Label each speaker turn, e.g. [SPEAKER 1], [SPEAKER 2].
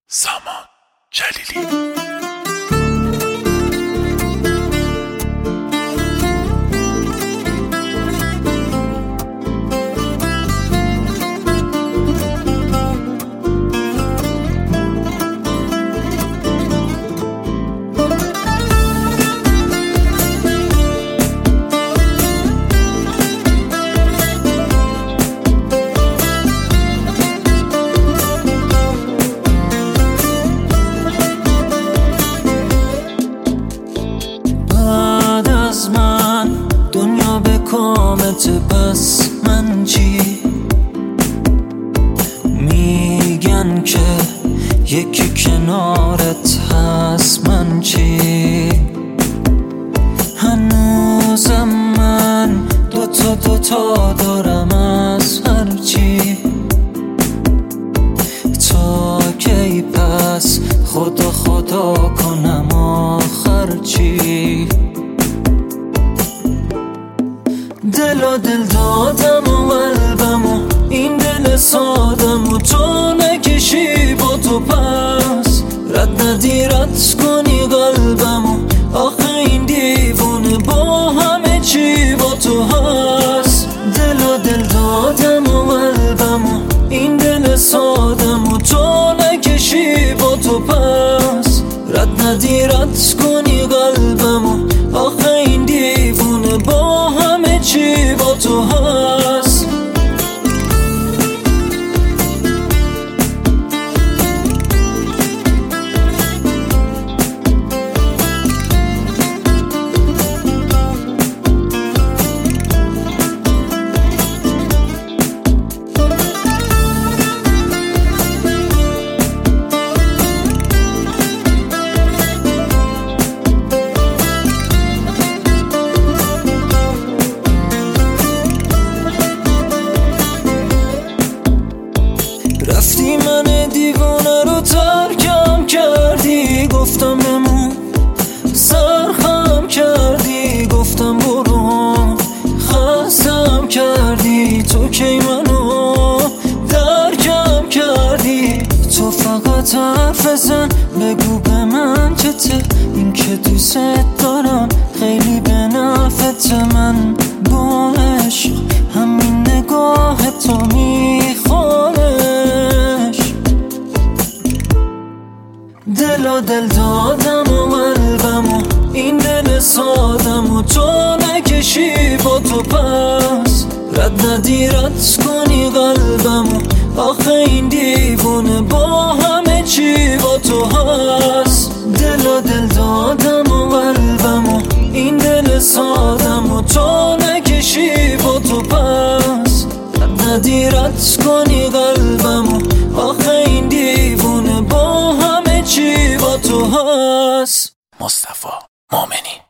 [SPEAKER 1] سامان جلیلی.
[SPEAKER 2] دنیا به کامت، پس من چی؟ میگن که یکی کنارت هست، من چی؟ هنوزم من دوتا دارم از هرچی. تا کی پس خدا کنم آخر چی؟ دل دادم و قلبم و این دل سادم و تو نکشی با تو، پس رد ندی رد کنی قلبم و آخه این دیوونه با همه چی با تو هست. دل دادم و قلبم و این دل سادم و تو نکشی با تو، پس رد ندی رد کنی قلبم و آخه این دیوونه با همه چی با تو هست. رفتی من دیوانه رو ترکم کردی، گفتم بمون سرخم کردی، گفتم برو خستم کردی، تو کی منو درکم کردی. تو فقط حرف بزن بگو به من چته، این که دوست دارم خیلی به نفعت. من با عشق همین نگاه تو دل دادم و قلبم و این دل سادم و تو نکشی با تو، پس رد ندی رد کنی قلبم و آخه این دیوونه با همه چی با تو هست. دل دادم و قلبم و این دل سادم و تو نکشی با تو، پس رد ندی رد کنی قلبم و آخه این دیوونه با همه چی با تو هست.
[SPEAKER 1] مصطفی مؤمنی.